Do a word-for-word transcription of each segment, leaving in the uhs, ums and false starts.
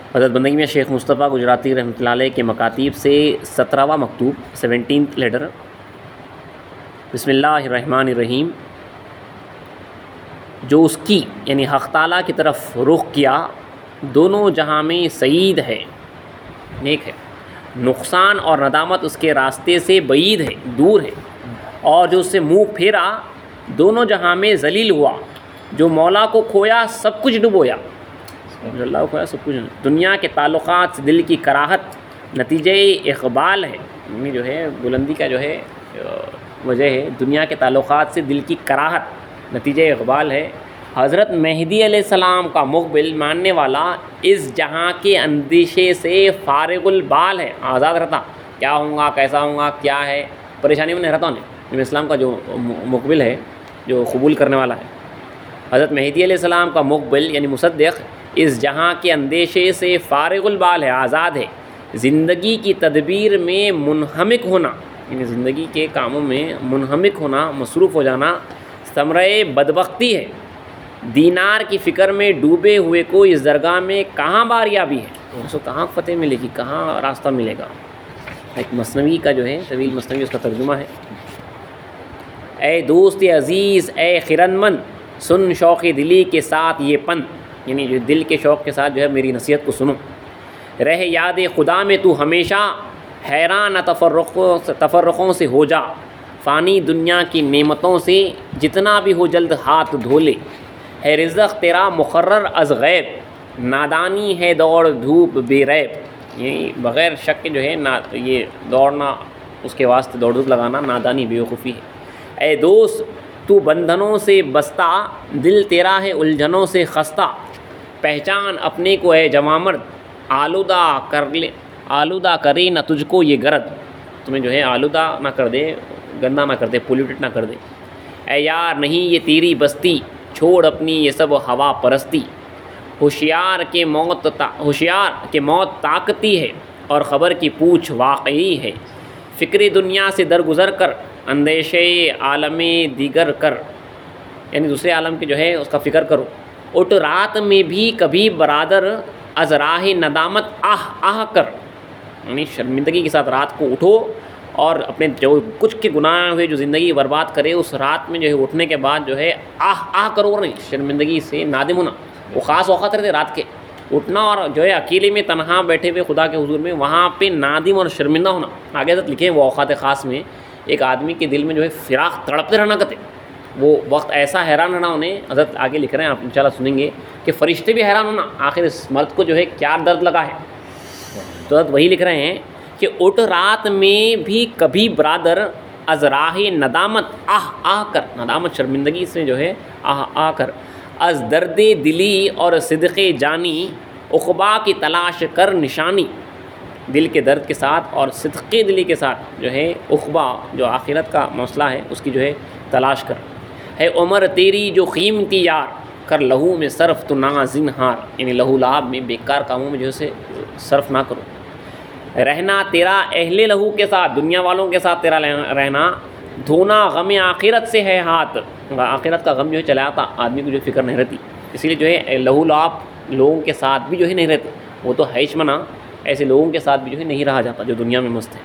حضرت بندگی میں شیخ مصطفیٰ گجراتی رحمۃ اللہ علیہ کے مکاتیب سے سترہواں مکتوب سیونٹینتھ لیٹر. بسم اللہ الرحمن الرحیم. جو اس کی یعنی حق تعالیٰ کی طرف رخ کیا دونوں جہاں میں سعید ہے، نیک ہے. نقصان اور ندامت اس کے راستے سے بعید ہے، دور ہے. اور جو اس سے منہ پھیرا دونوں جہاں میں ذلیل ہوا. جو مولا کو کھویا سب کچھ ڈبویا، جو اللہ کو کھویا سب کچھ. دنیا کے تعلقات سے دل کی کراہت نتیجہ اقبال ہے، یعنی جو ہے بلندی کا جو ہے وجہ ہے. دنیا کے تعلقات سے دل کی کراہت نتیجہ اقبال ہے. حضرت مہدی علیہ السلام کا مقبل ماننے والا اس جہاں کے اندیشے سے فارغ البال ہے، آزاد رہتا. کیا ہوں گا، کیسا ہوں گا، کیا ہے، پریشانی میں نہیں رہتا. انہیں اسلام کا جو مقبل ہے، جو قبول کرنے والا ہے، حضرت مہدی علیہ السلام کا مقبل یعنی مصدق اس جہاں کے اندیشے سے فارغ البال ہے، آزاد ہے. زندگی کی تدبیر میں منہمک ہونا، یعنی زندگی کے کاموں میں منہمک ہونا، مصروف ہو جانا ثمرہ بدبختی ہے. دینار کی فکر میں ڈوبے ہوئے کو اس درگاہ میں کہاں باریابی ہے، اس کو کہاں فتح ملے گی، کہاں راستہ ملے گا. ایک مثنوی کا جو ہے طویل مثنوی اس کا ترجمہ ہے. اے دوست عزیز، اے خیرمند، سن شوق دلی کے ساتھ یہ پن، یعنی جو دل کے شوق کے ساتھ جو ہے میری نصیحت کو سنو. رہ یاد خدا میں تو ہمیشہ، حیران تفرقوں تفرقوں سے ہو جا. فانی دنیا کی نعمتوں سے جتنا بھی ہو جلد ہاتھ دھو لے. ہے رزق تیرا مقرر از غیب، نادانی ہے دوڑ دھوپ بے ریب. یعنی بغیر شک کے جو ہے نا یہ دوڑنا، اس کے واسطے دوڑ دھوپ لگانا نادانی بیوقوفی ہے. اے دوست تو بندھنوں سے بستہ، دل تیرا ہے الجھنوں سے خستہ. پہچان اپنے کو ہے جوامرد، آلودہ کر لے آلودہ کرے نہ تجھ کو یہ گرد. تمہیں جو ہے آلودہ نہ کر دے، گندہ نہ کر دے، پولیوٹڈ نہ کر دے. اے یار نہیں یہ تیری بستی، چھوڑ اپنی یہ سب ہوا پرستی. ہوشیار کے موت تا ہوشیار کے موت طاقتی ہے، اور خبر کی پوچھ واقعی ہے. فکر دنیا سے درگزر کر، اندیشے عالم دیگر کر، یعنی دوسرے عالم کے جو ہے اس کا فکر کرو. اٹھ رات میں بھی کبھی برادر، از راہ ندامت آہ آہ کر. یعنی شرمندگی کے ساتھ رات کو اٹھو اور اپنے جو کچھ کے گناہ ہوئے جو زندگی برباد کرے، اس رات میں جو ہے اٹھنے کے بعد جو ہے آہ آہ کرو، نہیں شرمندگی سے نادم ہونا. وہ خاص اوقات رہتے رات کے اٹھنا، اور جو ہے اکیلے میں تنہا بیٹھے ہوئے خدا کے حضور میں وہاں پہ نادم اور شرمندہ ہونا. آگے حضرت لکھے ہیں وہ اوقات خاص میں ایک آدمی کے دل میں جو ہے فراق تڑپتے رہنا کرتے، وہ وقت ایسا حیران رہنا انہیں. حضرت آگے لکھ رہے ہیں، آپ انشاءاللہ سنیں گے کہ فرشتے بھی حیران ہونا آخر اس مرد کو جو ہے کیا درد لگا ہے. تو حضرت وہی لکھ رہے ہیں کہ اٹھ رات میں بھی کبھی برادر، از راہ ندامت آہ آہ کر. ندامت شرمندگی سے جو ہے آہ آہ کر. از درد دلی اور صدق جانی، عقبا کی تلاش کر نشانی. دل کے درد کے ساتھ اور صدق دلی کے ساتھ جو ہے عقبا، جو آخرت کا مسئلہ ہے، اس کی جو ہے تلاش کر. ہے عمر تیری جو قیمتی یار، کر لہو میں صرف تو نا زنہار. یعنی لہو لعاب میں بیکار کاموں میں جو ہے صرف نہ کرو. رہنا تیرا اہل لہو کے ساتھ، دنیا والوں کے ساتھ تیرا رہنا. دھونا غم آخرت سے ہے ہاتھ. آخرت کا غم جو ہے چلا آتا، آدمی کو جو فکر نہیں رہتی، اسی لیے جو ہے لہو لعاب لوگوں کے ساتھ بھی جو ہے نہیں رہتے. وہ تو ہے منا، ایسے لوگوں کے ساتھ بھی جو ہے نہیں رہا جاتا جو دنیا میں مست ہے.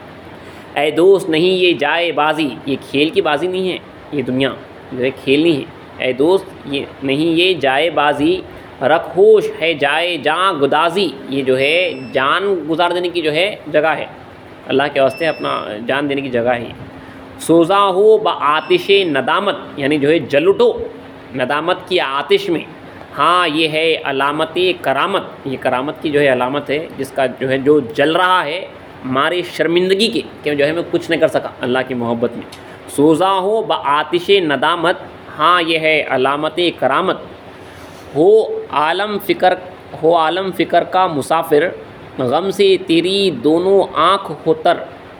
اے دوست نہیں یہ جائے بازی، یہ کھیل کی بازی نہیں ہے، یہ دنیا جو ہے کھیل نہیں ہے. اے دوست یہ نہیں یہ جائے بازی، رکھ ہوش ہے جائے جاں گدازی. یہ جو ہے جان گزار دینے کی جو ہے جگہ ہے، اللہ کے واسطے اپنا جان دینے کی جگہ ہے. سوزا ہو بآتش ندامت، یعنی جو ہے جل اٹھو ندامت کی آتش میں. ہاں یہ ہے علامت کرامت، یہ کرامت کی جو ہے علامت ہے، جس کا جو ہے جو جل رہا ہے ہماری شرمندگی کے کہ جو ہے میں کچھ نہیں کر سکا اللہ کی محبت میں. سوزا ہو بآتش ندامت، ہاں یہ ہے علامت کرامت. ہو عالم فکر ہو عالم فکر کا مسافر، غم سے تیری دونوں آنکھ ہو تر.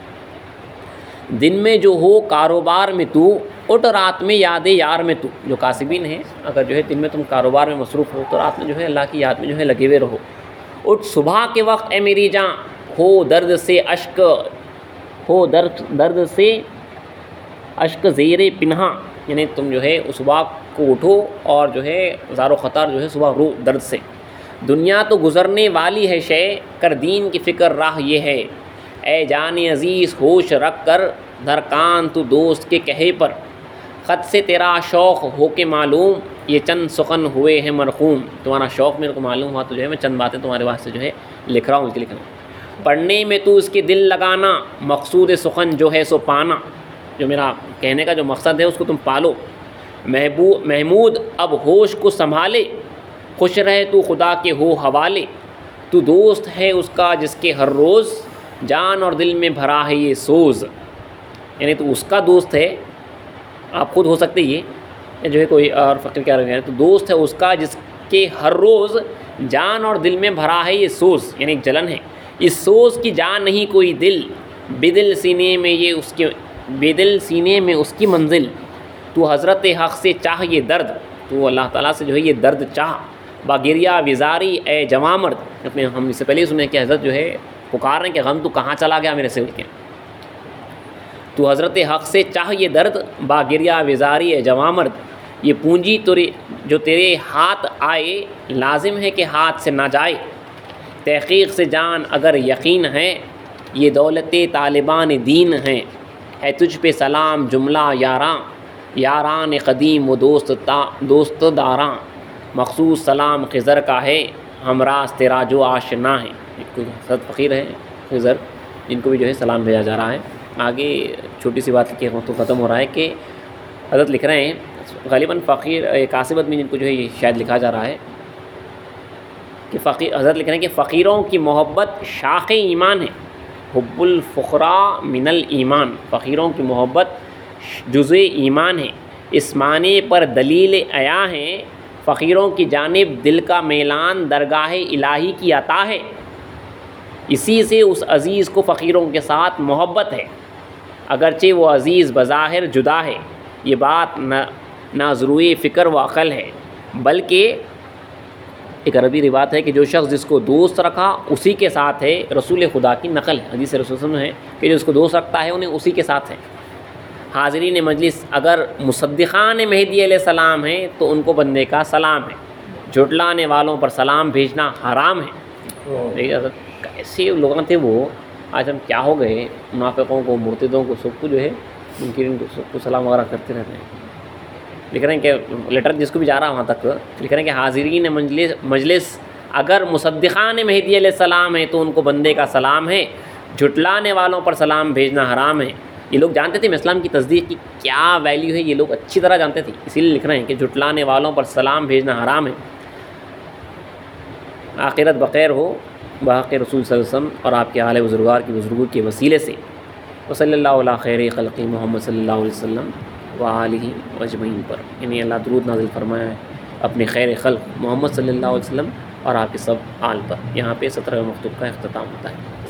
دن میں جو ہو کاروبار میں تو، اٹھ رات میں یاد یار میں تو. جو کاسبین ہیں، اگر جو ہے دن میں تم کاروبار میں مصروف ہو تو رات میں جو ہے اللہ کی یاد میں جو ہے لگے ہوئے رہو. اٹھ صبح کے وقت اے میری جاں، ہو درد سے اشک ہو درد درد سے اشک زیر پنہا. یعنی تم جو ہے اس وقت کو اٹھو اور جو ہے زار و خطر جو ہے صبح رو درد سے. دنیا تو گزرنے والی ہے شے، کر دین کی فکر راہ یہ ہے، اے جان عزیز ہوش رکھ کر درکان تو دوست کے کہے پر، خط سے تیرا شوق ہو کے معلوم، یہ چند سخن ہوئے ہیں مرقوم، تمہارا شوق میرے کو معلوم ہوا تو جو ہے میں چند باتیں تمہارے واسطے جو ہے لکھ رہا ہوں، اس کے لکھ رہا ہوں۔ پڑھنے میں تو اس کے دل لگانا، مقصود سخن جو ہے سو پانا، جو میرا کہنے کا جو مقصد ہے اس کو تم پالو۔ محبوب محمود اب ہوش کو سنبھالے، خوش رہے تو خدا کے ہو حوالے، تو دوست ہے اس کا جس کے ہر روز، جان اور دل میں بھرا ہے یہ سوز، یعنی تو اس کا دوست ہے، آپ خود ہو سکتے یہ جو ہے کوئی اور فقیر کیا رہے ہیں، تو دوست ہے اس کا جس کے ہر روز جان اور دل میں بھرا ہے یہ سوز، یعنی ایک جلن ہے، اس سوز کی جان نہیں کوئی دل، بے دل سینے میں یہ اس کے بے دل سینے میں اس کی منزل، تو حضرت حق سے چاہ یہ درد، تو اللہ تعالیٰ سے جو ہے یہ درد چاہ، باگریا وزاری اے جواں مرد، اپنے ہم اس سے پہلے سنے کہ حضرت جو ہے پکار رہے ہیں کہ غم تو کہاں چلا گیا میرے سے اٹھ کے، تو حضرت حق سے چاہ یہ درد، باگریا وزاری اے جواں مرد، یہ پونجی تیرے جو تیرے ہاتھ آئے، لازم ہے کہ ہاتھ سے نہ جائے، تحقیق سے جان اگر یقین ہے، یہ دولت طالبان دین ہیں، ہے تجھ پہ سلام جملہ یاراں، یاران قدیم و دوست تا دوست داراں، مخصوص سلام خضر کا ہے، ہمراز تیرا جو آشنا ہے، کوئی حضرت فقیر ہے خضر جن کو بھی جو ہے سلام بھیجا جا رہا ہے۔ آگے چھوٹی سی بات لکھی ہے تو ختم ہو رہا ہے کہ حضرت لکھ رہے ہیں غالباً فقیر کاسبت میں جن کو جو ہے یہ شاید لکھا جا رہا ہے کہ فقیر حضرت لکھ رہے ہیں کہ فقیروں کی محبت شاخ ایمان ہے، حب الفقراء من الایمان، فقیروں کی محبت جزء ایمان ہے، اس معنی پر دلیل عیا ہیں، فقیروں کی جانب دل کا میلان درگاہ الہی کی عطا ہے، اسی سے اس عزیز کو فقیروں کے ساتھ محبت ہے، اگرچہ وہ عزیز بظاہر جدا ہے، یہ بات نہ نہ ضروری فکر و عقل ہے، بلکہ ایک عربی روایت ہے کہ جو شخص جس کو دوست رکھا اسی کے ساتھ ہے، رسول خدا کی نقل ہے، حدیث رسول صلی اللہ علیہ وسلم ہے کہ جو اس کو دوست رکھتا ہے انہیں اسی کے ساتھ ہے۔ حاضرین مجلس اگر مصدقان مہدی علیہ السلام ہیں تو ان کو بندے کا سلام ہے، جھٹلانے والوں پر سلام بھیجنا حرام ہے۔ ایسے لوگ تھے وہ، آج ہم کیا ہو گئے، منافقوں کو، مرتدوں کو، سب کو جو ہے منکرین کو سب کو سلام وغیرہ کرتے رہتے ہیں۔ لکھ رہے ہیں کہ لیٹر جس کو بھی جا رہا وہاں تک لکھ رہے ہیں کہ حاضرین مجلس مجلس اگر مصدقان مہدی علیہ السلام ہیں تو ان کو بندے کا سلام ہے، جھٹلانے والوں پر سلام بھیجنا حرام ہے۔ یہ لوگ جانتے تھے اسلام کی تصدیق کی کیا ویلیو ہے، یہ لوگ اچھی طرح جانتے تھے، اسی لیے لکھ رہے ہیں کہ جھٹلانے والوں پر سلام بھیجنا حرام ہے۔ آخرت بخیر ہو بحق رسول صلی اللہ علیہ وسلم اور آپ کے اعلی بزرگار کی بزرگوں کے وسیلے سے، وصلی اللہ علیہ خیر خلقی محمد صلی اللہ علیہ وسلم و آلہ اجمعین پر، یعنی اللہ درود نازل فرمایا ہے اپنے خیر خلق محمد صلی اللہ علیہ وسلم اور آپ کے سب آل پر۔ یہاں پہ سترہ مکتوب کا اختتام ہوتا ہے۔